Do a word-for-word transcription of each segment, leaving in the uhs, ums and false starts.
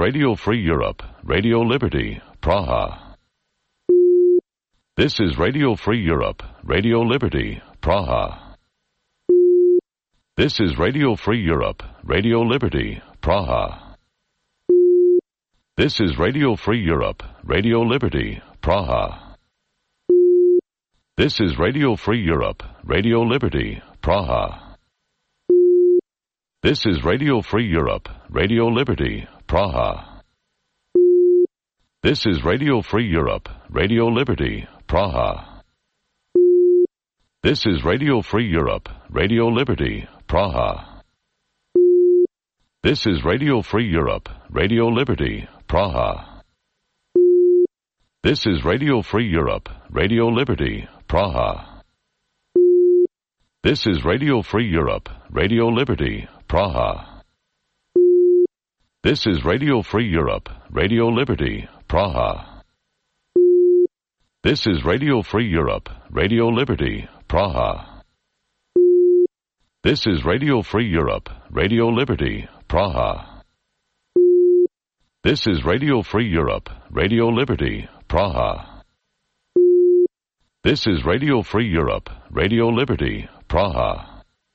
Radio Free Europe, Radio Liberty, Praha. This is Radio Free Europe, Radio Liberty, Praha. This is Radio Free Europe, Radio Liberty, Praha. This is Radio Free Europe, Radio Liberty, Praha. This is Radio Free Europe, Radio Liberty, Praha. This is Radio Free Europe, Radio Liberty, Praha. This is Radio Free Europe, Radio Liberty, Praha. This is Radio Free Europe, Radio Liberty, Praha. This is Radio Free Europe, Radio Liberty, Praha. This is Radio Free Europe, Radio Liberty, Praha. This is Radio Free Europe, Radio Liberty, Praha. This is Radio Free Europe, Radio Liberty, Praha. This is Radio Free Europe, Radio Liberty, Praha. This is Radio Free Europe, Radio Liberty, Praha. This is Radio Free Europe, Radio Liberty, Praha. This is Radio Free Europe, Radio Liberty, Praha.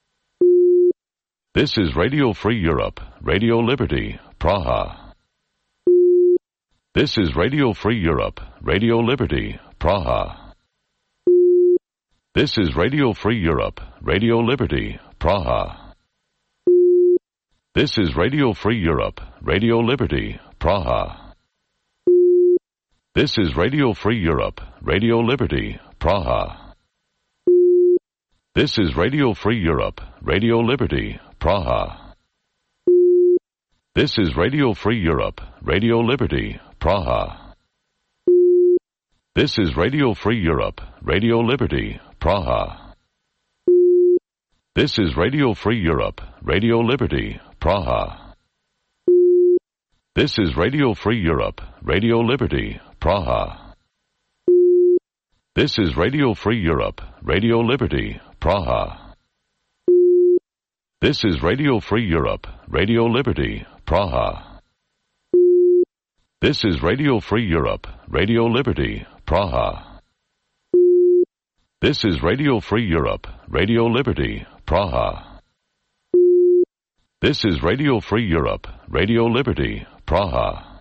This is Radio Free Europe, Radio Liberty, Praha. This is Radio Free Europe, Radio Liberty, Praha. This is Radio Free Europe, Radio Liberty, Praha. This is Radio Free Europe, Radio Liberty, Praha. This is Radio Free Europe, Radio Liberty, Praha. This is Radio Free Europe, Radio Liberty, Praha. This is Radio Free Europe, Radio Liberty, Praha. This is Radio Free Europe, Radio Liberty, Praha. This is Radio Free Europe, Radio Liberty, Praha. This is Radio Free Europe, Radio Liberty, Praha. This is Radio Free Europe, Radio Liberty, Praha. This is Radio Free Europe, Radio Liberty, Praha. This is Radio Free Europe, Radio Liberty, Praha. This is Radio Free Europe, Radio Liberty, Praha. This is Radio Free Europe, Radio Liberty, Praha.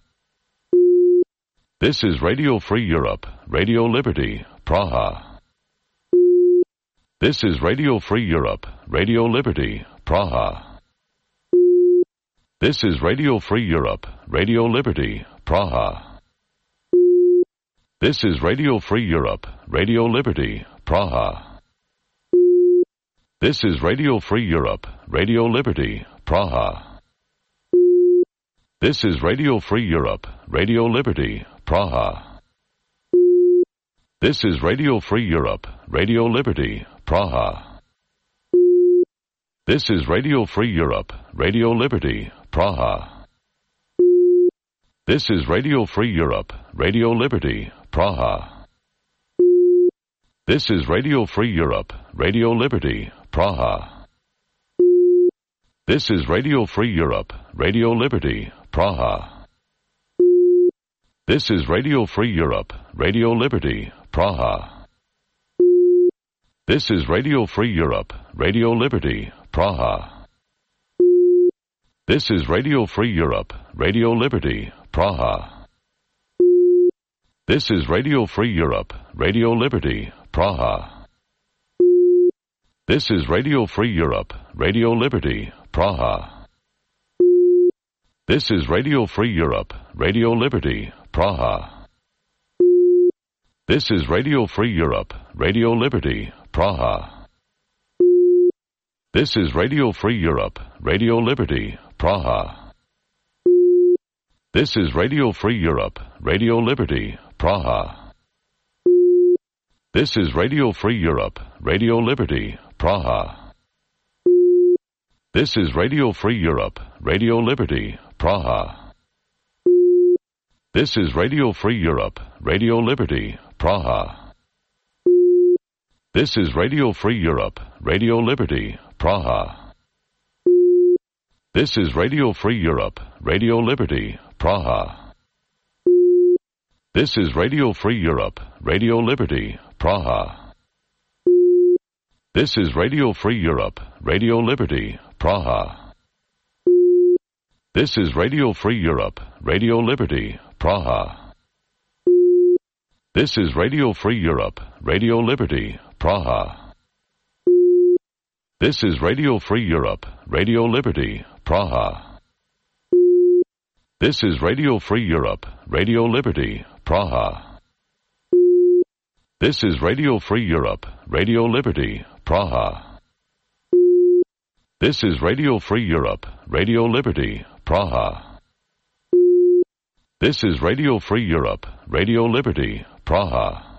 This is Radio Free Europe, Radio Liberty, Praha. This is Radio Free Europe, Radio Liberty, Praha. This is Radio Free Europe, Radio Liberty, Praha. This is Radio Free Europe, Radio Liberty, Praha. This is Radio Free Europe, Radio Liberty, Praha. This is Radio Free Europe, Radio Liberty, Praha. This is Radio Free Europe, Radio Liberty, Praha. This is Radio Free Europe, Radio Liberty, Praha. This is Radio Free Europe, Radio Liberty, Praha. This is Radio Free Europe, Radio Liberty, Praha. This is Radio Free Europe, Radio Liberty, Praha. This is Radio Free Europe, Radio Liberty, Praha. This is Radio Free Europe, Radio Liberty, Praha. This is Radio Free Europe, Radio Liberty, Praha. This is Radio Free Europe, Radio Liberty, Praha. This is Radio Free Europe, Radio Liberty, Praha. This is Radio Free Europe, Radio Liberty, Praha. This is Radio Free Europe, Radio Liberty, Praha. This is Radio Free Europe, Radio Liberty, Praha. This is Radio Free Europe, Radio Liberty, Praha. This is Radio Free Europe, Radio Liberty, Praha. This is Radio Free Europe, Radio Liberty, Praha. This is Radio Free Europe, Radio Liberty, Praha. This is Radio Free Europe, Radio Liberty, Praha. This is Radio Free Europe, Radio Liberty, Praha. This is Radio Free Europe, Radio Liberty, Praha. This is Radio Free Europe, Radio Liberty, Praha. This is Radio Free Europe, Radio Liberty, Praha. This is Radio Free Europe, Radio Liberty, Praha. This is Radio Free Europe, Radio Liberty, Praha. This is Radio Free Europe, Radio Liberty, Praha. This is Radio Free Europe, Radio Liberty, Praha. This is Radio Free Europe, Radio Liberty, Praha. This is Radio Free Europe, Radio Liberty, Praha.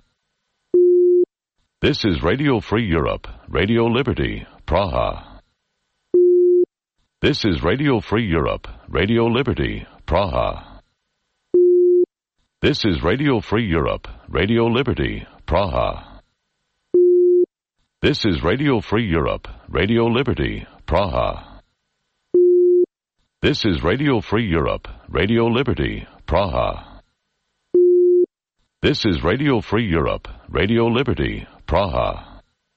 This is Radio Free Europe, Radio Liberty, Praha. This is Radio Free Europe, Radio Liberty, Praha. This is Radio Free Europe, Radio Liberty, Praha. This is Radio Free Europe, Radio Liberty, Praha. This is Radio Free Europe, Radio Liberty, Praha. This is Radio Free Europe, Radio Liberty, Praha.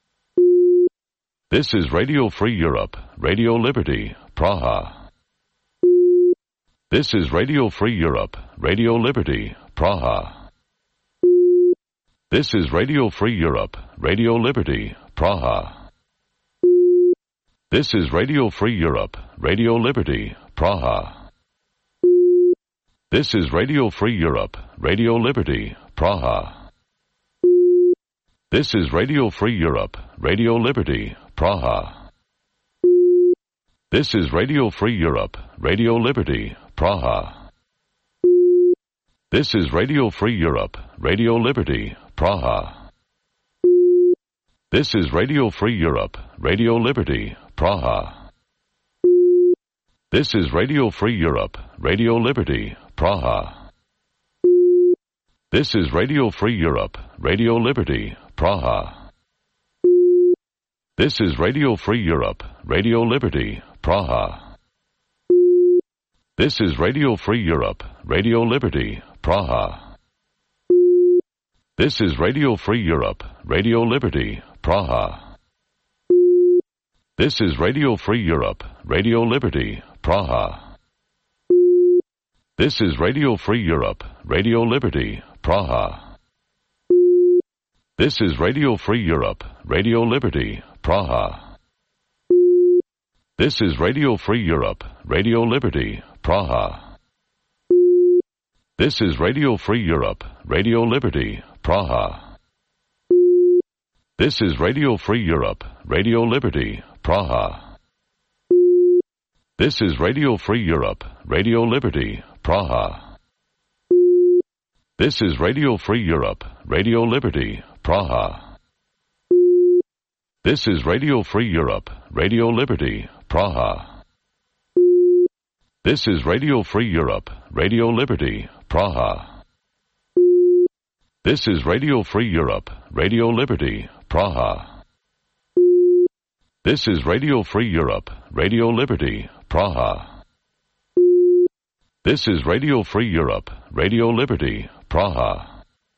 This is Radio Free Europe, Radio Liberty, Praha. This is Radio Free Europe, Radio Liberty, Praha. This is Radio Free Europe, Radio Liberty, Praha. This is Radio Free Europe, Radio Liberty, Praha. This is Radio Free Europe, Radio Liberty, Praha. This is Radio Free Europe, Radio Liberty, Praha. This is Radio Free Europe, Radio Liberty, Praha. This is Radio Free Europe, Radio Liberty, Praha. This is Radio Free Europe, Radio Liberty, Praha. This is Radio Free Europe, Radio Liberty, Praha. This is Radio Free Europe, Radio Liberty, Praha. This is Radio Free Europe, Radio Liberty, Praha. This is Radio Free Europe, Radio Liberty, Praha. This is Radio Free Europe, Radio Liberty, Praha. This is Radio Free Europe, Radio Liberty, Praha. This is Radio Free Europe, Radio Liberty, Praha. This is Radio Free Europe, Radio Liberty, Praha. This is Radio Free Europe, Radio Liberty, Praha. This is Radio Free Europe, Radio Liberty, Praha. This is Radio Free Europe, Radio Liberty, Praha. This is Radio Free Europe, Radio Liberty, Praha. This is Radio Free Europe, Radio Liberty, Praha. This is Radio Free Europe, Radio Liberty, Praha. This is Radio Free Europe, Radio Liberty, Praha. This is Radio Free Europe, Radio Liberty, Praha. This is Radio Free Europe, Radio Liberty, Praha. This is Radio Free Europe, Radio Liberty, Praha.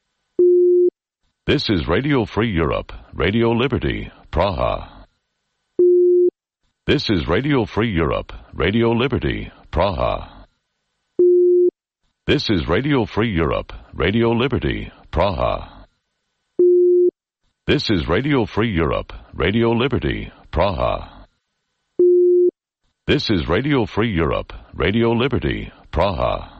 This is Radio Free Europe, Radio Liberty, Praha. This is Radio Free Europe, Radio Liberty, Praha. This is Radio Free Europe, Radio Liberty, Praha. This is Radio Free Europe, Radio Liberty, Praha. This is Radio Free Europe, Radio Liberty, Praha.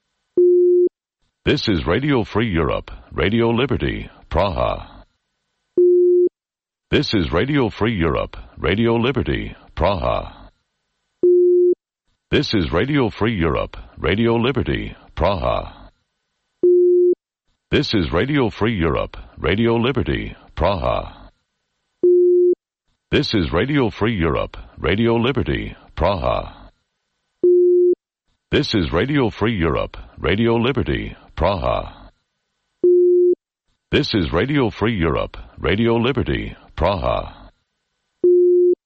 This is Radio Free Europe, Radio Liberty, Praha. This is Radio Free Europe, Radio Liberty, Praha. This is Radio Free Europe, Radio Liberty, Praha. This is Radio Free Europe, Radio Liberty, Praha. This is Radio Free Europe, Radio Liberty, Praha. This is Radio Free Europe, Radio Liberty, Praha. This is Radio Free Europe, Radio Liberty, Praha.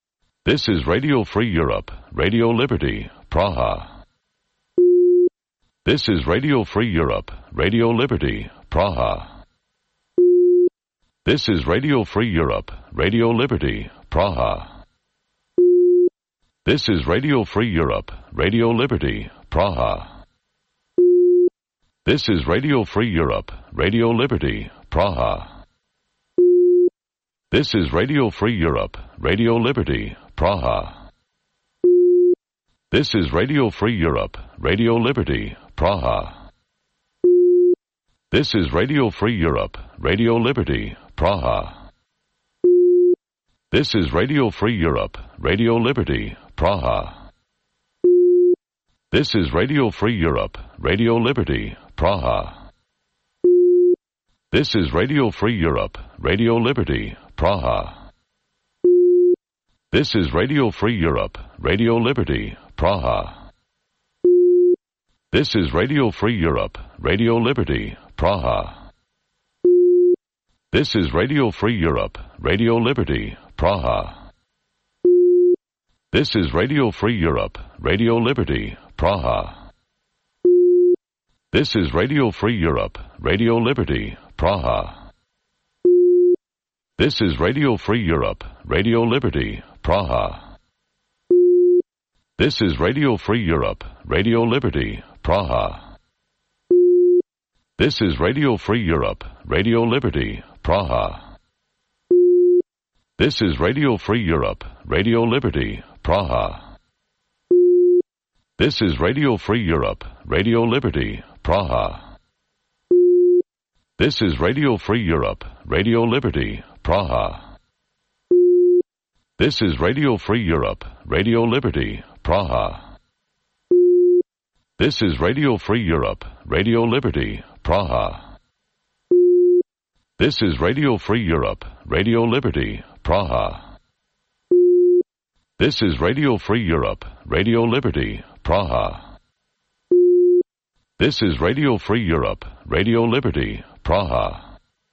This is Radio Free Europe, Radio Liberty, Praha. This is Radio Free Europe, Radio Liberty, Praha. This is Radio Free Europe, Radio Liberty, Praha. This is Radio Free Europe, Radio Liberty, Praha. This is Radio Free Europe, Radio Liberty, Praha. This is Radio Free Europe, Radio Liberty, Praha. This is Radio Free Europe, Radio Liberty, Praha. This is Radio Free Europe, Radio Liberty, Praha. This is Radio Free Europe, Radio Liberty, Praha. This is Radio Free Europe, Radio Liberty, Praha. This is Radio Free Europe, Radio Liberty, Praha. This is Radio Free Europe, Radio Liberty, Praha. This is Radio Free Europe, Radio Liberty, Praha. This is Radio Free Europe, Radio Liberty, Praha. This is Radio Free Europe, Radio Liberty, Praha. This is Radio Free Europe, Radio Liberty, Praha. This is Radio Free Europe, Radio Liberty, Praha. This is Radio Free Europe, Radio Liberty, Praha. This is Radio Free Europe, Radio Liberty, Praha. This is Radio Free Europe, Radio Liberty, Praha. This is Radio Free Europe, Radio Liberty, Praha. This is Radio Free Europe, Radio Liberty, Praha. This is Radio Free Europe, Radio Liberty, Praha. This is Radio Free Europe, Radio Liberty, Praha. This is Radio Free Europe, Radio Liberty, Praha. This is Radio Free Europe, Radio Liberty, Praha. This is Radio Free Europe, Radio Liberty, Praha.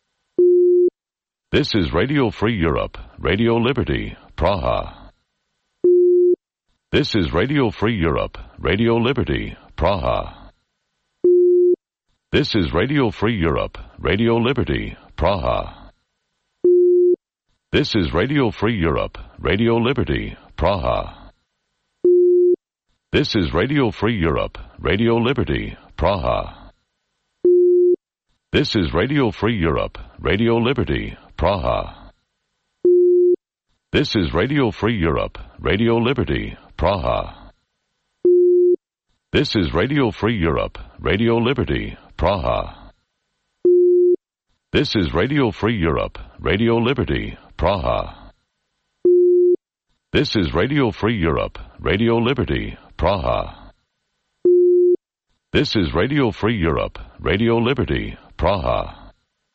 This is Radio Free Europe, Radio Liberty, Praha. This is Radio Free Europe, Radio Liberty, Praha. This is Radio Free Europe, Radio Liberty, Praha. This is Radio Free Europe, Radio Liberty, Praha. This is Radio Free Europe, Radio Liberty, Praha. This is Radio Free Europe, Radio Liberty, Praha. This is Radio Free Europe, Radio Liberty, Praha. This is Radio Free Europe, Radio Liberty, Praha. This is Radio Free Europe, Radio Liberty, Praha. This is Radio Free Europe, Radio Liberty, Praha. This is Radio Free Europe, Radio Liberty, Praha.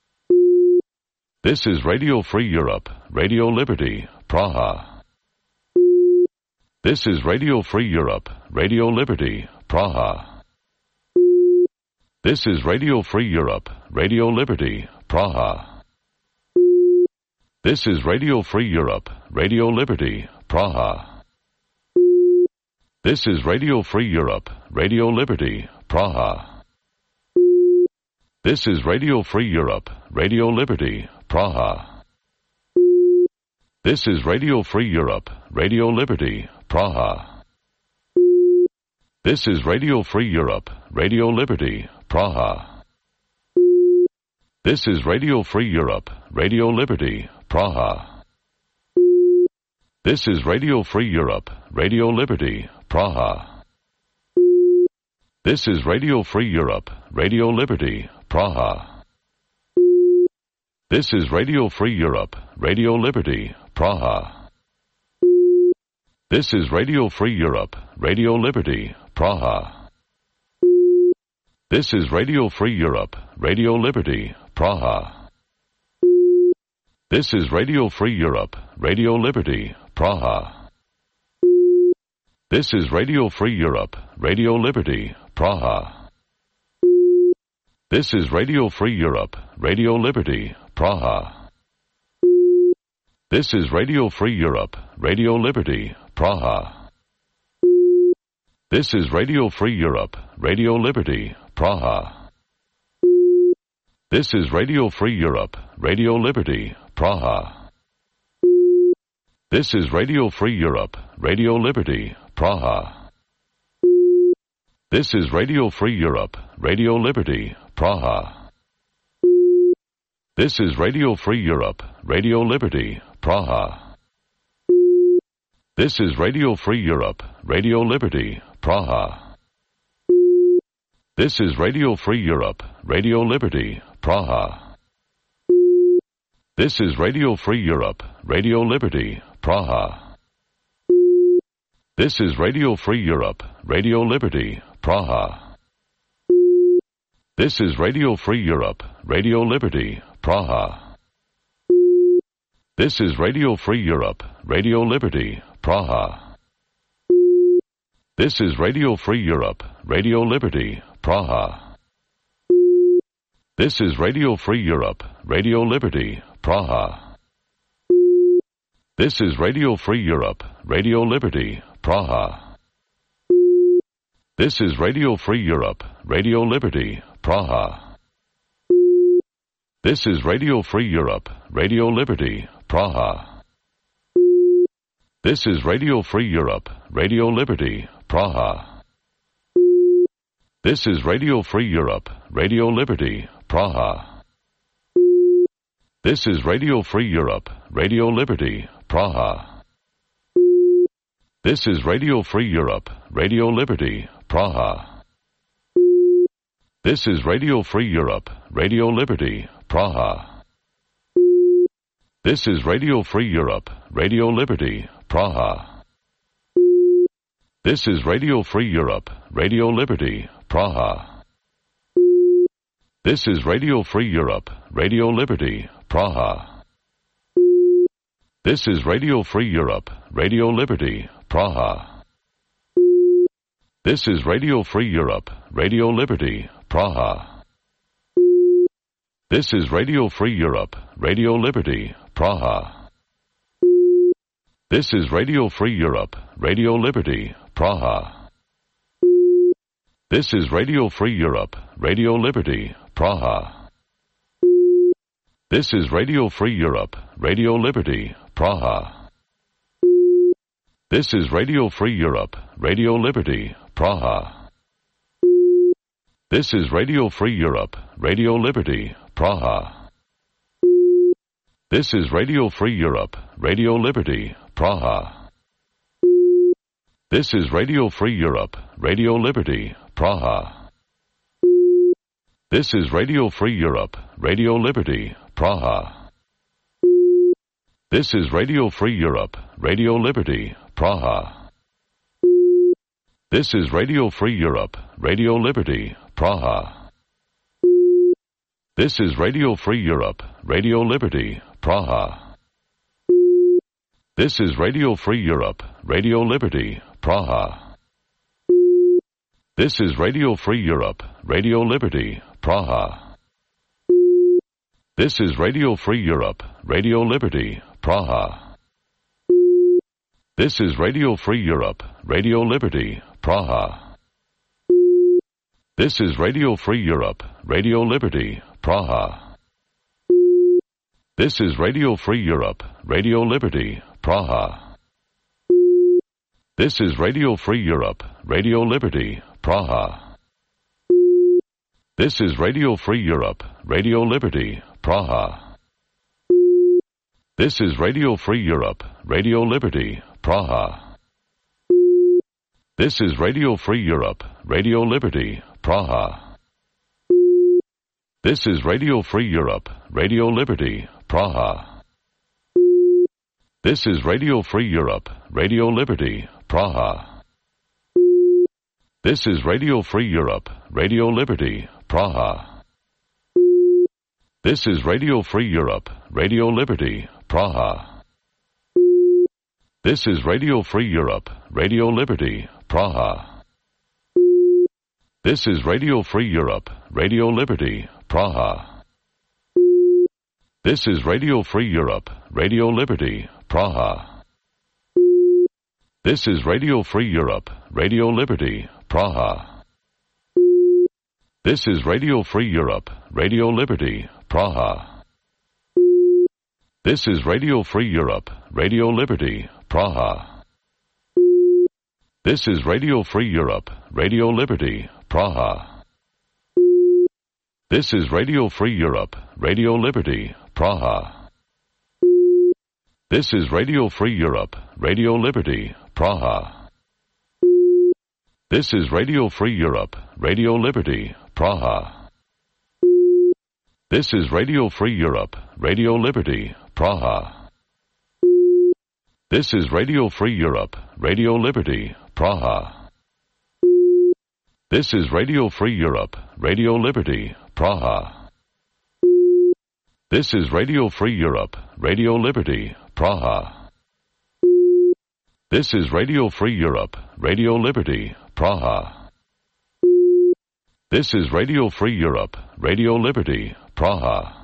This is Radio Free Europe, Radio Liberty, Praha. This is Radio Free Europe, Radio Liberty, Praha. This is Radio Free Europe, Radio Liberty, Praha. This is Radio Free Europe, Radio Liberty, Praha. This is Radio Free Europe, Radio Liberty, Praha. This is Radio Free Europe, Radio Liberty, Praha. This is Radio Free Europe, Radio Liberty, Praha. This is Radio Free Europe, Radio Liberty, Praha. This is Radio Free Europe, Radio Liberty, Praha. This is Radio Free Europe, Radio Liberty, Praha. This is Radio Free Europe, Radio Liberty, Praha. This is Radio Free Europe, Radio Liberty, Praha. This is Radio Free Europe, Radio Liberty, Praha. This is Radio Free Europe, Radio Liberty, Praha. This is Radio Free Europe, Radio Liberty, Praha. This is Radio Free Europe, Radio Liberty, Praha. This is Radio Free Europe, Radio Liberty, Praha. This is Radio Free Europe, Radio Liberty, Praha. This is Radio Free Europe, Radio Liberty, Praha. This is Radio Free Europe, Radio Liberty, Praha. This is Radio Free Europe, Radio Liberty, Praha. This is Radio Free Europe, Radio Liberty, Praha. This is Radio Free Europe, Radio Liberty, Praha. This is Radio Free Europe, Radio Liberty, Praha. This is Radio Free Europe, Radio Liberty, Praha. This is Radio Free Europe, Radio Liberty, Praha. This is Radio Free Europe, Radio Liberty, Praha. This is Radio Free Europe, Radio Liberty, Praha. This is Radio Free Europe, Radio Liberty, Praha. This is Radio Free Europe, Radio Liberty, Praha. This is Radio Free Europe, Radio Liberty, Praha. This is Radio Free Europe, Radio Liberty, Praha. This is Radio Free Europe, Radio Liberty, Praha. This is Radio Free Europe, Radio Liberty, Praha. This is Radio Free Europe, Radio Liberty, Praha. This is Radio Free Europe, Radio Liberty, Praha. This is Radio Free Europe, Radio Liberty, Praha. This is Radio Free Europe, Radio Liberty, Praha. This is Radio Free Europe, Radio Liberty, Praha. This is Radio Free Europe, Radio Liberty, Praha. This is Radio Free Europe, Radio Liberty, Praha. This is Radio Free Europe, Radio Liberty, Praha. This is Radio Free Europe, Radio Liberty, Praha. This is Radio Free Europe, Radio Liberty, Praha. This is Radio Free Europe, Radio Liberty, Praha. This is Radio Free Europe, Radio Liberty, Praha. This is Radio Free Europe, Radio Liberty, Praha. This is Radio Free Europe, Radio Liberty, Praha. This is Radio Free Europe, Radio Liberty, Praha. This is Radio Free Europe, Radio Liberty, Praha. This is Radio Free Europe, Radio Liberty, Praha. This is Radio Free Europe, Radio Liberty, Praha. This is Radio Free Europe, Radio Liberty, Praha. This is Radio Free Europe, Radio Liberty, Praha. This is Radio Free Europe, Radio Liberty, Praha. This is Radio Free Europe, Radio Liberty, Praha. This is Radio Free Europe, Radio Liberty, Praha. This is Radio Free Europe, Radio Liberty, Praha. This is Radio Free Europe, Radio Liberty, Praha. This is Radio Free Europe, Radio Liberty, Praha. This is Radio Free Europe, Radio Liberty, Praha. This is Radio Free Europe, Radio Liberty, Praha. This is Radio Free Europe, Radio Liberty, Praha. This is Radio Free Europe, Radio Liberty, Praha. This is Radio Free Europe, Radio Liberty, Praha. This is Radio Free Europe, Radio Liberty, Praha. This is Radio Free Europe, Radio Liberty, Praha. This is Radio Free Europe, Radio Liberty, Praha. This is Radio Free Europe, Radio Liberty, Praha. This is Radio Free Europe, Radio Liberty, Praha. This is Radio Free Europe, Radio Liberty, Praha. This is Radio Free Europe, Radio Liberty, Praha. This is Radio Free Europe, Radio Liberty, Praha. This is Radio Free Europe, Radio Liberty, Praha. This is Radio Free Europe, Radio Liberty, Praha. This is Radio Free Europe, Radio Liberty, Praha. This is Radio Free Europe, Radio Liberty, Praha. This is Radio Free Europe, Radio Liberty, Praha. This is Radio Free Europe, Radio Liberty, Praha. This is Radio Free Europe, Radio Liberty, Praha. This is Radio Free Europe, Radio Liberty, Praha. This is Radio Free Europe, Radio Liberty, Praha. This is Radio Free Europe, Radio Liberty, Praha. This is Radio Free Europe, Radio Liberty, Praha. This is Radio Free Europe, Radio Liberty, Praha. This is Radio Free Europe, Radio Liberty, Praha.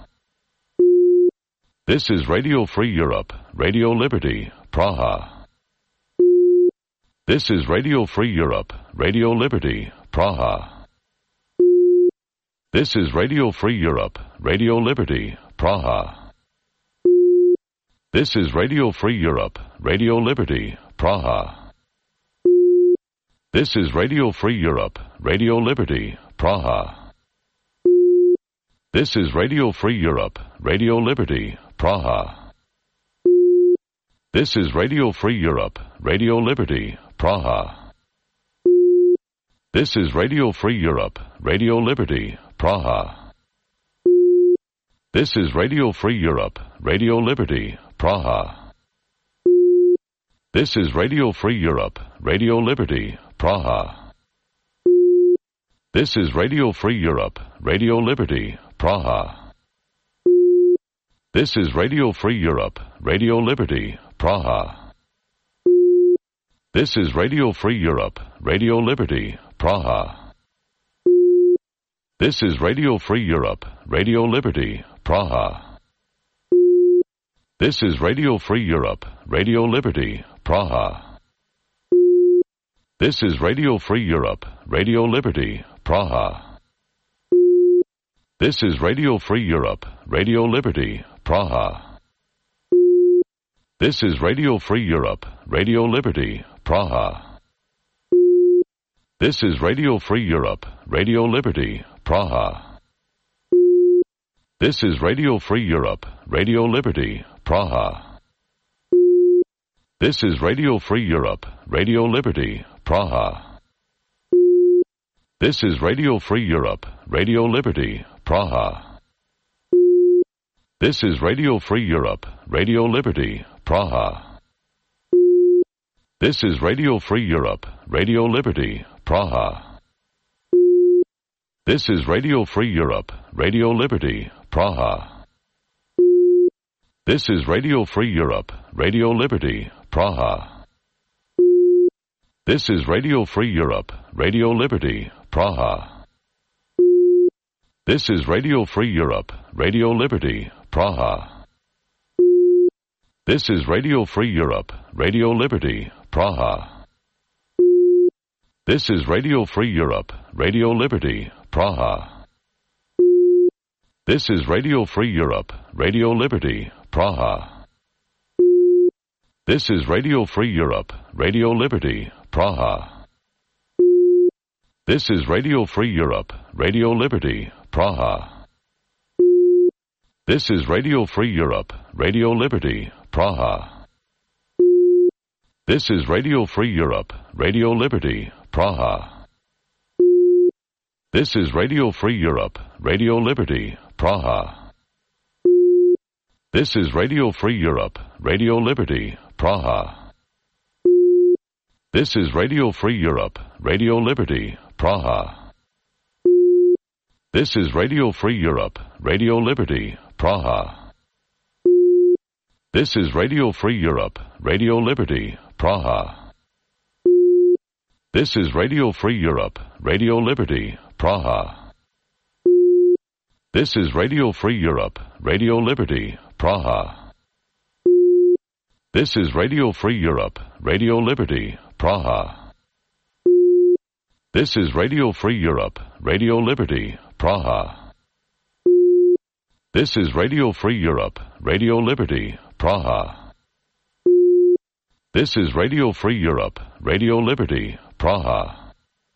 This is Radio Free Europe, Radio Liberty, Praha. This is Radio Free Europe, Radio Liberty, Praha. This is Radio Free Europe, Radio Liberty, Praha. This is Radio Free Europe, Radio Liberty, Praha. This is Radio Free Europe, Radio Liberty, Praha. This is Radio Free Europe, Radio Liberty, Praha. This is Radio Free Europe, Radio Liberty, Praha. This is Radio Free Europe, Radio Liberty, Praha. This is Radio Free Europe, Radio Liberty, Praha. This is Radio Free Europe, Radio Liberty, Praha. This is Radio Free Europe, Radio Liberty, Praha. This is Radio Free Europe, Radio Liberty, Praha. This is Radio Free Europe, Radio Liberty, Praha. This is Radio Free Europe, Radio Liberty, Praha. This is Radio Free Europe, Radio Liberty, Praha. This is Radio Free Europe, Radio Liberty, Praha. This is Radio Free Europe, Radio Liberty, Praha. This is Radio Free Europe, Radio Liberty, Praha. This is Radio Free Europe, Radio Liberty, Praha. This is Radio Free Europe, Radio Liberty, Praha. This is Radio Free Europe, Radio Liberty, Praha. This is Radio Free Europe, Radio Liberty, Praha. This is Radio Free Europe, Radio Liberty, Praha. This is Radio Free Europe, Radio Liberty, Praha. This is Radio Free Europe, Radio Liberty, Praha. This is Radio Free Europe, Radio Liberty, Praha. This is Radio Free Europe, Radio Liberty, Praha. This is Radio Free Europe, Radio Liberty, Praha. This is Radio Free Europe, Radio Liberty, Praha. This is Radio Free Europe, Radio Liberty, Praha. This is Radio Free Europe, Radio Liberty, Praha. This is Radio Free Europe, Radio Liberty, Praha. This is Radio Free Europe, Radio Liberty, Praha. This is Radio Free Europe, Radio Liberty, Praha. This is Radio Free Europe, Radio Liberty, Praha. This is Radio Free Europe, Radio Liberty, Praha. This is Radio Free Europe, Radio Liberty, Praha. This is Radio Free Europe, Radio Liberty, Praha. This is Radio Free Europe, Radio Liberty, Praha. This is Radio Free Europe, Radio Liberty, Praha. This is Radio Free Europe, Radio Liberty, Praha. This is Radio Free Europe, Radio Liberty, Praha. This is Radio Free Europe, Radio Liberty, Praha. This is Radio Free Europe, Radio Liberty, Praha. This is Radio Free Europe, Radio Liberty, Praha. This is Radio Free Europe, Radio Liberty, Praha.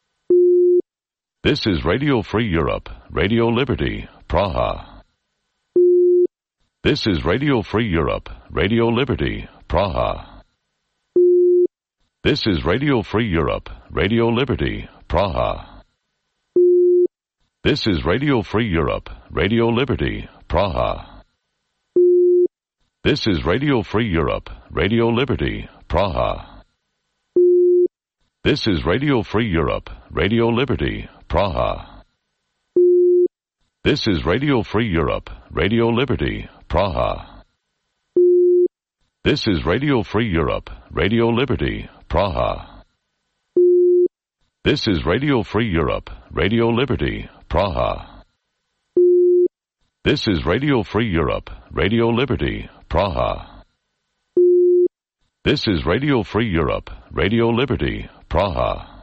This is Radio Free Europe, Radio Liberty, Praha. This is Radio Free Europe, Radio Liberty, Praha. This is Radio Free Europe, Radio Liberty, Praha. This is Radio Free Europe, Radio Liberty, Praha. This is Radio Free Europe, Radio Liberty, Praha. This is Radio Free Europe, Radio Liberty, Praha. This is Radio Free Europe, Radio Liberty, Praha. This is Radio Free Europe, Radio Liberty, Praha. This is Radio Free Europe, Radio Liberty, Praha. This is Radio Free Europe, Radio Liberty, Praha. This is Radio Free Europe, Radio Liberty, Praha.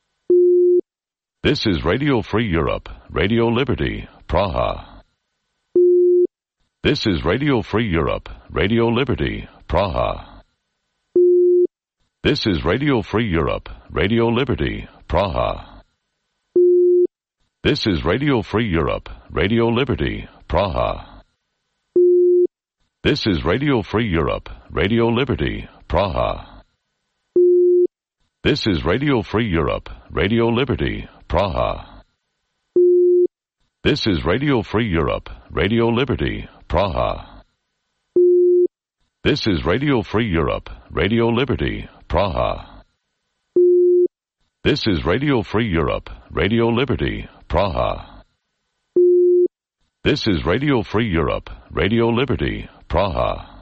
This is Radio Free Europe, Radio Liberty, Praha. This is Radio Free Europe, Radio Liberty, Praha. This is Radio Free Europe, Radio Liberty, Praha. This is Radio Free Europe, Radio Liberty, Praha. This is Radio Free Europe, Radio Liberty, Praha. This is Radio Free Europe, Radio Liberty, Praha. This is Radio Free Europe, Radio Liberty, Praha. This is Radio Free Europe, Radio Liberty, Praha. This is Radio Free Europe, Radio Liberty, Praha. This is Radio Free Europe, Radio Liberty, Praha.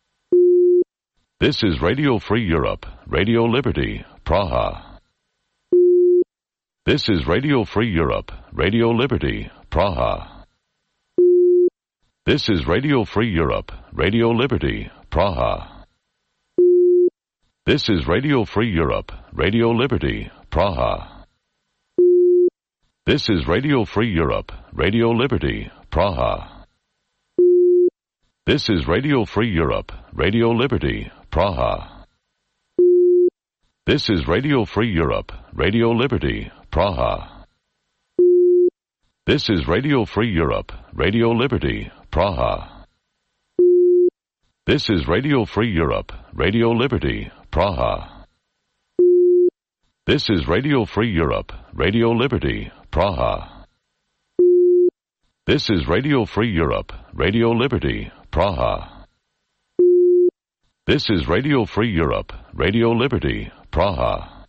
This is Radio Free Europe, Radio Liberty, Praha. This is Radio Free Europe, Radio Liberty, Praha. This is Radio Free Europe, Radio Liberty, Praha. This is Radio Free Europe, Radio Liberty, Praha. This is Radio Free Europe, Radio Liberty, Praha. This is Radio Free Europe, Radio Liberty, Praha. This is Radio Free Europe, Radio Liberty, Praha. This is Radio Free Europe, Radio Liberty, Praha. This is Radio Free Europe, Radio Liberty, Praha. This is Radio Free Europe, Radio Liberty, Praha. This is Radio Free Europe, Radio Liberty, Praha. This is Radio Free Europe, Radio Liberty, Praha.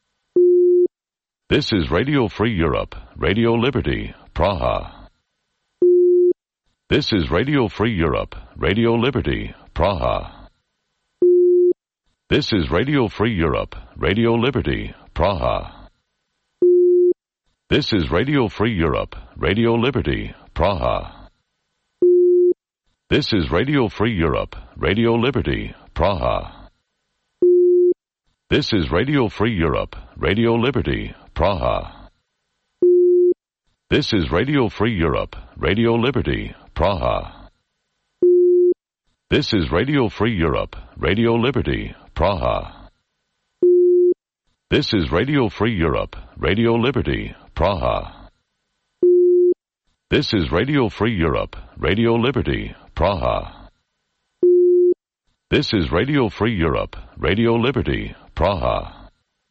This is Radio Free Europe, Radio Liberty, Praha. This is Radio Free Europe, Radio Liberty, Praha. This is Radio Free Europe, Radio Liberty, Praha. This is Radio Free Europe, Radio Liberty, Praha. This is Radio Free Europe, Radio Liberty, Praha. This is Radio Free Europe, Radio Liberty, Praha. This is Radio Free Europe, Radio Liberty, Praha. This is Radio Free Europe, Radio Liberty, Praha. This is Radio Free Europe, Radio Liberty, Praha. This is Radio Free Europe, Radio Liberty, Praha. This is Radio Free Europe, Radio Liberty, Praha.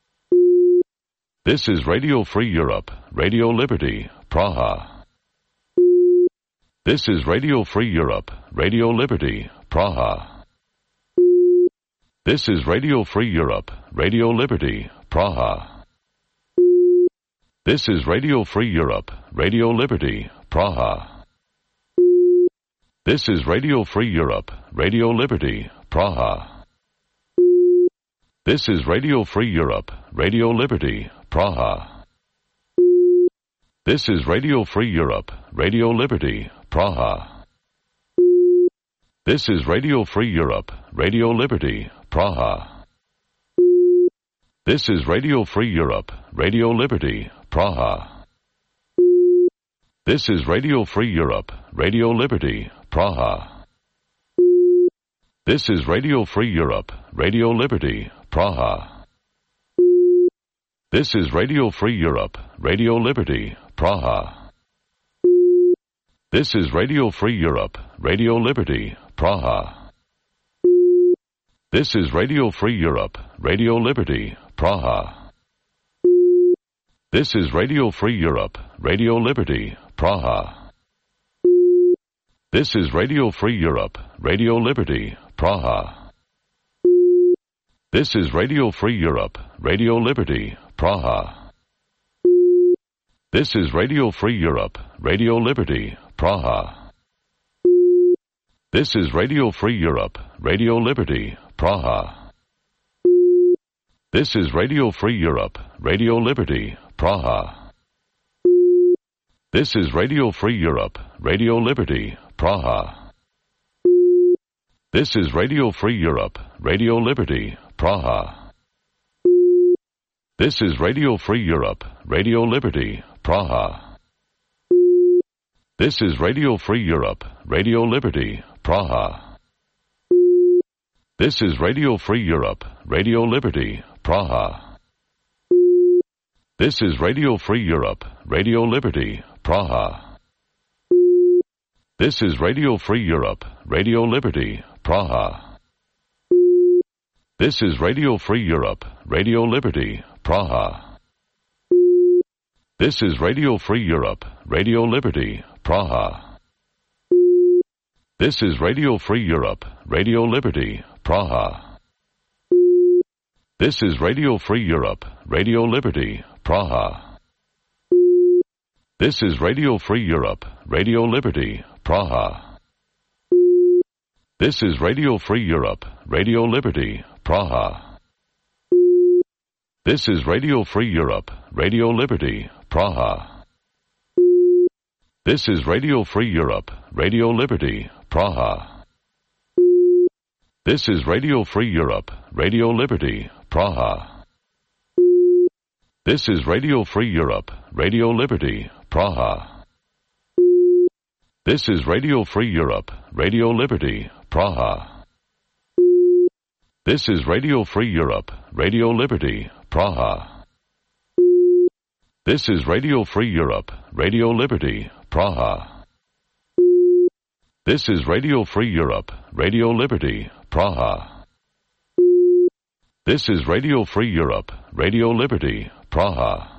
This is Radio Free Europe, Radio Liberty, Praha. This is Radio Free Europe, Radio Liberty, Praha. This is Radio Free Europe, Radio Liberty, Praha. This is Radio Free Europe, Radio Liberty, Praha. This is Radio Free Europe, Radio Liberty, Praha. This is Radio Free Europe, Radio Liberty, Praha. This is Radio Free Europe, Radio Liberty, Praha. This is Radio Free Europe, Radio Liberty, Praha. This is Radio Free Europe, Radio Liberty, Praha. This is Radio Free Europe, Radio Liberty, Praha. This is Radio Free Europe, Radio Liberty, Praha. This is Radio Free Europe, Radio Liberty, Praha. This is Radio Free Europe, Radio Liberty, Praha. This is Radio Free Europe, Radio Liberty, Praha. This is Radio Free Europe, Radio Liberty, Praha. This is Radio Free Europe, Radio Liberty, Praha. This is Radio Free Europe, Radio Liberty, Praha. This is Radio Free Europe, Radio Liberty, Praha. This is Radio Free Europe, Radio Liberty, Praha. This is Radio Free Europe, Radio Liberty, Praha. This is Radio Free Europe, Radio Liberty, Praha. This is Radio Free Europe, Radio Liberty, Praha. This is Radio Free Europe, Radio Liberty, Praha. This is Radio Free Europe, Radio Liberty, Praha. This is Radio Free Europe, Radio Liberty, Praha. This is Radio Free Europe, Radio Liberty, Praha. This is Radio Free Europe, Radio Liberty, Praha. This is Radio Free Europe, Radio Liberty, Praha. This is Radio Free Europe, Radio Liberty, Praha. This is Radio Free Europe, Radio Liberty, Praha. This is Radio Free Europe, Radio Liberty, Praha. This is Radio Free Europe, Radio Liberty, Praha. This is Radio Free Europe, Radio Liberty, Praha. This is Radio Free Europe, Radio Liberty, Praha. This is Radio Free Europe, Radio Liberty, Praha. This is Radio Free Europe, Radio Liberty, Praha. This is Radio Free Europe, Radio Liberty, Praha. This is Radio Free Europe, Radio Liberty, Praha. This is Radio Free Europe, Radio Liberty, Praha. This is Radio Free Europe, Radio Liberty, Praha. This is Radio Free Europe, Radio Liberty, Praha. This is Radio Free Europe, Radio Liberty, Praha.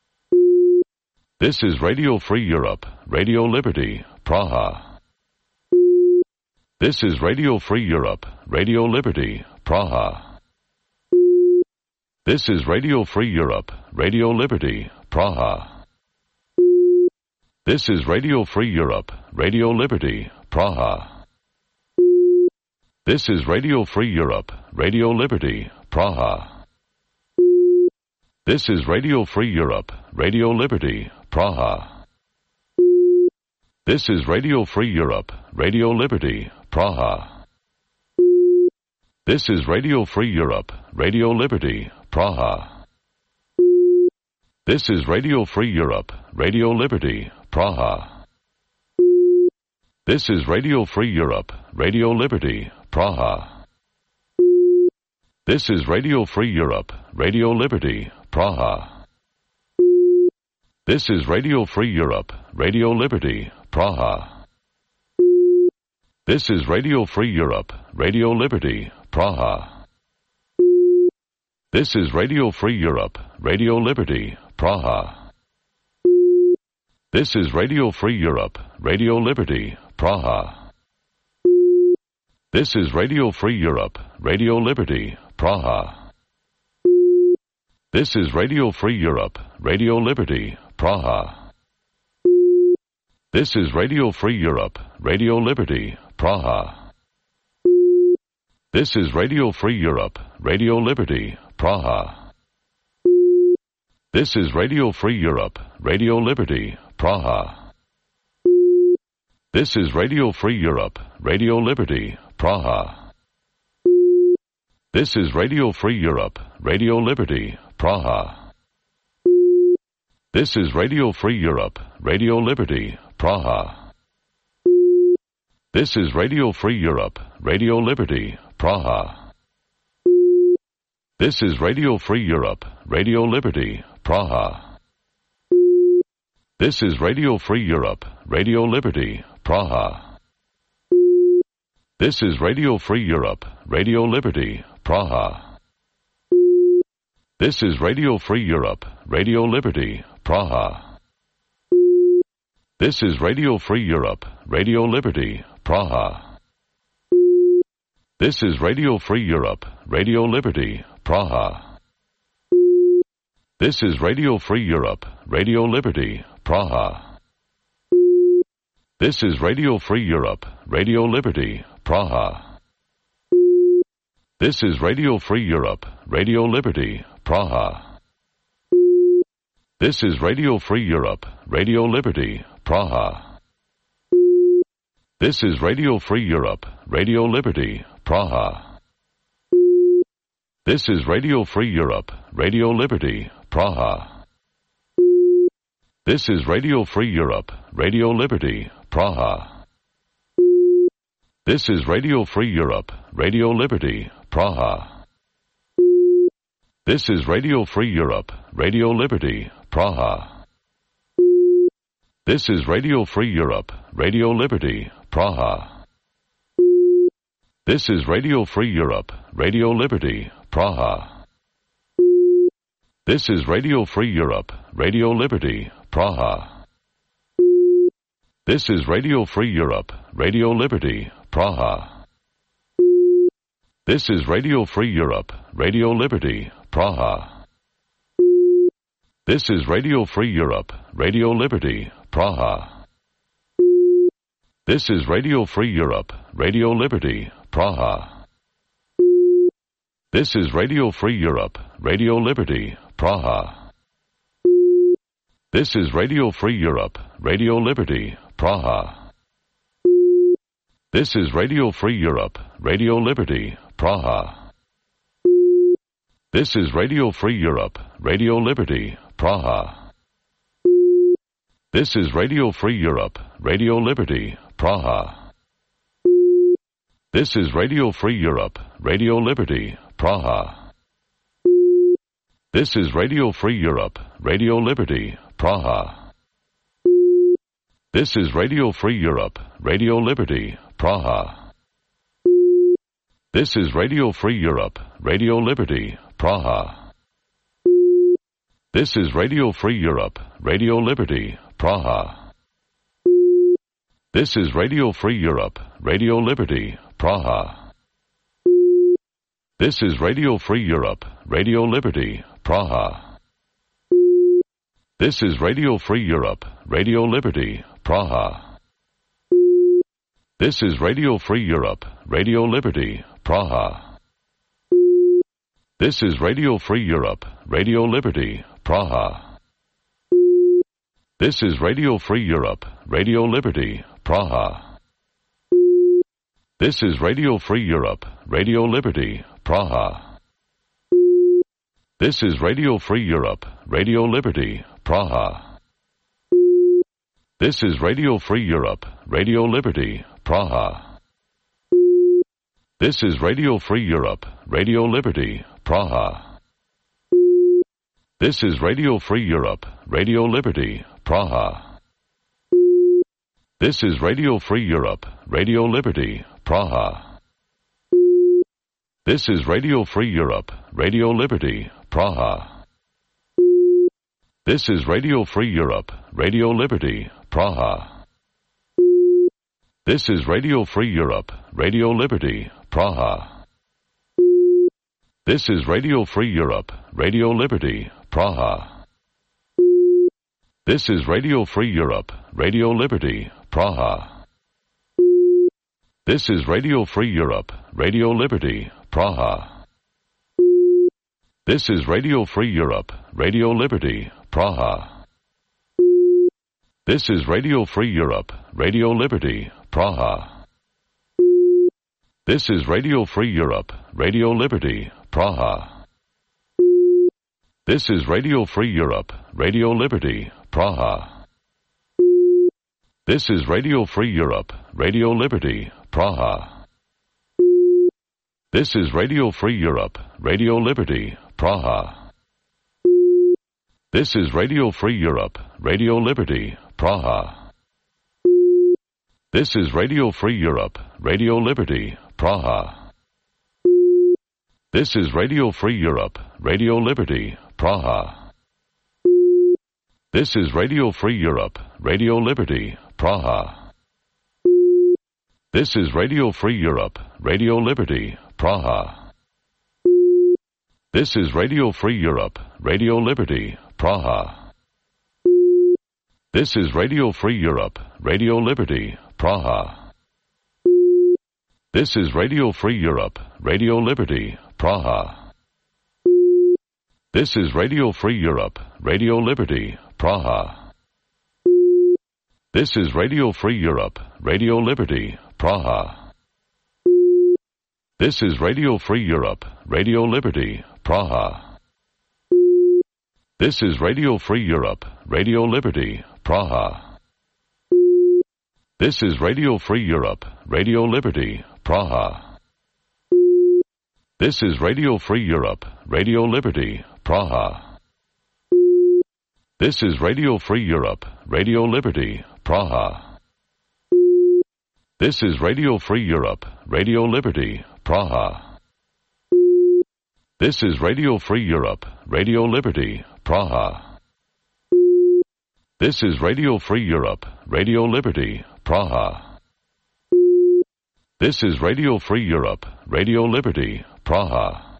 This is Radio Free Europe, Radio Liberty, Praha. This is Radio Free Europe, Radio Liberty, Praha. This is Radio Free Europe, Radio Liberty, Praha. This is Radio Free Europe, Radio Liberty, Praha. This is Radio Free Europe, Radio Liberty, Praha. This is Radio Free Europe, Radio Liberty, Praha. This is Radio Free Europe, Radio Liberty, Praha. This is Radio Free Europe, Radio Liberty, Praha. This is Radio Free Europe, Radio Liberty, Praha. This is Radio Free Europe, Radio Liberty, Praha. This is Radio Free Europe, Radio Liberty, Praha. This is Radio Free Europe, Radio Liberty, Praha. This is Radio Free Europe, Radio Liberty, Praha. This is Radio Free Europe, Radio Liberty, Praha. This is Radio Free Europe, Radio Liberty, Praha. This is Radio Free Europe, Radio Liberty, Praha. This is Radio Free Europe, Radio Liberty, Praha. This is Radio Free Europe, Radio Liberty, Praha. This is Radio Free Europe, Radio Liberty, Praha. This is Radio Free Europe, Radio Liberty, Praha. This is Radio Free Europe, Radio Liberty, Praha. This is Radio Free Europe, Radio Liberty, Praha. This is Radio Free Europe, Radio Liberty, Praha. This is Radio Free Europe, Radio Liberty, Praha. This is Radio Free Europe, Radio Liberty, Praha. This is Radio Free Europe, Radio Liberty, Praha. This is Radio Free Europe, Radio Liberty, Praha. This is Radio Free Europe, Radio Liberty, Praha. This is Radio Free Europe, Radio Liberty, Praha. This is Radio Free Europe, Radio Liberty, Praha. This is Radio Free Europe, Radio Liberty, Praha. This is Radio Free Europe, Radio Liberty, Praha. This is Radio Free Europe, Radio Liberty, Praha. This is Radio Free Europe, Radio Liberty, Praha. This is Radio Free Europe, Radio Liberty, Praha. This is Radio Free Europe, Radio Liberty, Praha. This is Radio Free Europe, Radio Liberty, Praha. This is Radio Free Europe, Radio Liberty, Praha. This is Radio Free Europe, Radio Liberty, Praha. This is Radio Free Europe, Radio Liberty, Praha. This is Radio Free Europe, Radio Liberty, Praha. This is Radio Free Europe, Radio Liberty, Praha. This is Radio Free Europe, Radio Liberty, Praha. This is Radio Free Europe, Radio Liberty, Praha. This is Radio Free Europe, Radio Liberty, Praha. This is Radio Free Europe, Radio Liberty, Praha. This is Radio Free Europe, Radio Liberty, Praha. This is Radio Free Europe, Radio Liberty, Praha. This is Radio Free Europe, Radio Liberty, Praha. This is Radio Free Europe, Radio Liberty, Praha. This is Radio Free Europe, Radio Liberty, Praha. This is Radio Free Europe, Radio Liberty, Praha. This is Radio Free Europe, Radio Liberty, Praha. This is Radio Free Europe, Radio Liberty, Praha. This is Radio Free Europe, Radio Liberty, Praha. This is Radio Free Europe, Radio Liberty, Praha. This is Radio Free Europe, Radio Liberty, Praha. This is Radio Free Europe, Radio Liberty, Praha. This is Radio Free Europe, Radio Liberty, Praha. This is Radio Free Europe, Radio Liberty, Praha. This is Radio Free Europe, Radio Liberty, Praha. This is Radio Free Europe, Radio Liberty, Praha. This is Radio Free Europe, Radio Liberty, Praha. This is Radio Free Europe, Radio Liberty, Praha. This is Radio Free Europe, Radio Liberty, Praha. This is Radio Free Europe, Radio Liberty, Praha. This is Radio Free Europe, Radio Liberty, Praha. This is Radio Free Europe, Radio Liberty, Praha. This is Radio Free Europe, Radio Liberty, Praha. This is Radio Free Europe, Radio Liberty, Praha. This is Radio Free Europe, Radio Liberty, Praha. This is Radio Free Europe, Radio Liberty, Praha. This is Radio Free Europe, Radio Liberty, Praha. This is Radio Free Europe, Radio Liberty, Praha. This is Radio Free Europe, Radio Liberty, Praha. This is Radio Free Europe, Radio Liberty, Praha. This is Radio Free Europe, Radio Liberty, Praha. This is Radio Free Europe, Radio Liberty, Praha. This is Radio Free Europe, Radio Liberty, Praha. This is Radio Free Europe, Radio Liberty, Praha. This is Radio Free Europe, Radio Liberty, Praha. This is Radio Free Europe, Radio Liberty, Praha. This is Radio Free Europe, Radio Liberty, Praha. This is Radio Free Europe, Radio Liberty, Praha. This is Radio Free Europe, Radio Liberty, Praha. This is Radio Free Europe, Radio Liberty, Praha. This is Radio Free Europe, Radio Liberty, Praha. This is Radio Free Europe, Radio Liberty, Praha. This is Radio Free Europe, Radio Liberty, Praha. This is Radio Free Europe, Radio Liberty, Praha. This is Radio Free Europe, Radio Liberty, Praha. This is Radio Free Europe, Radio Liberty, Praha. This is Radio Free Europe, Radio Liberty, Praha. This is Radio Free Europe, Radio Liberty, Praha. This is Radio Free Europe, Radio Liberty, Praha. This is Radio Free Europe, Radio Liberty, Praha. This is Radio Free Europe, Radio Liberty, Praha. This is Radio Free Europe, Radio Liberty, Praha. This is Radio Free Europe, Radio Liberty, Praha.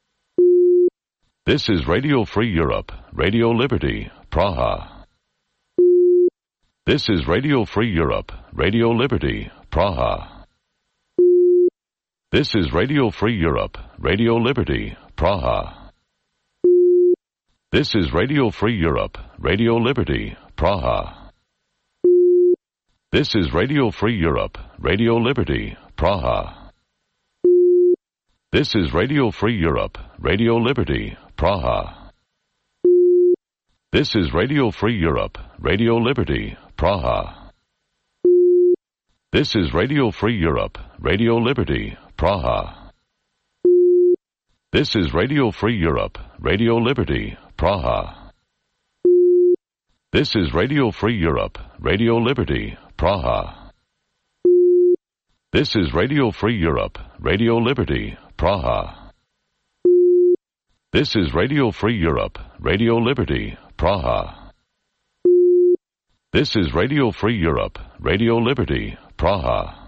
This is Radio Free Europe, Radio Liberty, Praha. This is Radio Free Europe, Radio Liberty, Praha. This is Radio Free Europe, Radio Liberty, Praha. This is Radio Free Europe, Radio Liberty, Praha. This is Radio Free Europe, Radio Liberty, Praha. This is Radio Free Europe, Radio Liberty, Praha. This is Radio Free Europe, Radio Liberty, Praha. This is Radio Free Europe, Radio Liberty, Praha. This is Radio Free Europe, Radio Liberty, Praha. This is Radio Free Europe, Radio Liberty, Praha. This is Radio Free Europe, Radio Liberty, Praha. This is Radio Free Europe, Radio Liberty, Praha. This is Radio Free Europe, Radio Liberty, Praha.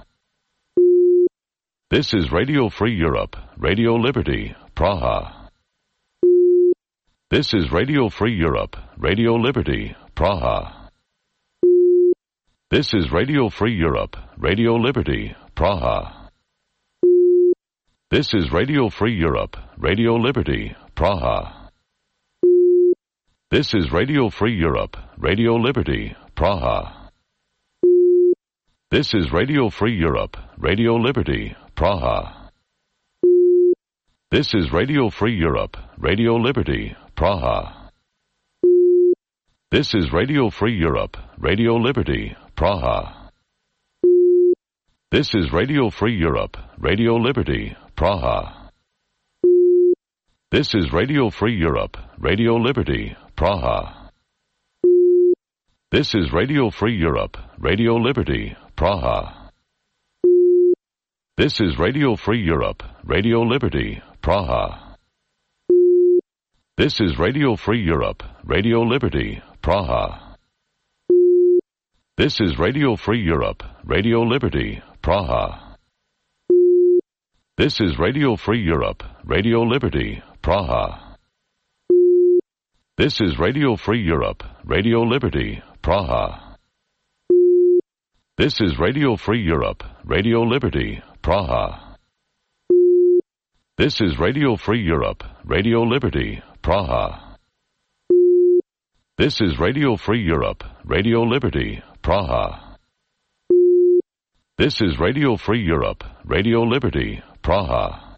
This is Radio Free Europe, Radio Liberty, Praha. This is Radio Free Europe, Radio Liberty, Praha. This is Radio Free Europe, Radio Liberty, Praha. This is Radio Free Europe, Radio Liberty, Praha. This is Radio Free Europe, Radio Liberty, Praha. This is Radio Free Europe, Radio Liberty, Praha. This is Radio Free Europe, Radio Liberty, Praha. This is Radio Free Europe, Radio Liberty, Praha. This is Radio Free Europe, Radio Liberty, Praha. This is Radio Free Europe, Radio Liberty, Praha. This is Radio Free Europe, Radio Liberty, Praha. This is Radio Free Europe, Radio Liberty, Praha. This is Radio Free Europe, Radio Liberty, Praha. This is Radio Free Europe, Radio Liberty, Praha. This is Radio Free Europe, Radio Liberty, Praha. This is Radio Free Europe, Radio Liberty, Praha. This is Radio Free Europe, Radio Liberty, Praha. This is Radio Free Europe, Radio Liberty, Praha. This is Radio Free Europe, Radio Liberty, Praha. This is Radio Free Europe, Radio Liberty, Praha.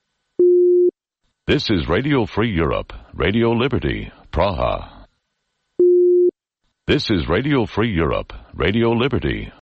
This is Radio Free Europe, Radio Liberty, Praha. This is Radio Free Europe, Radio Liberty,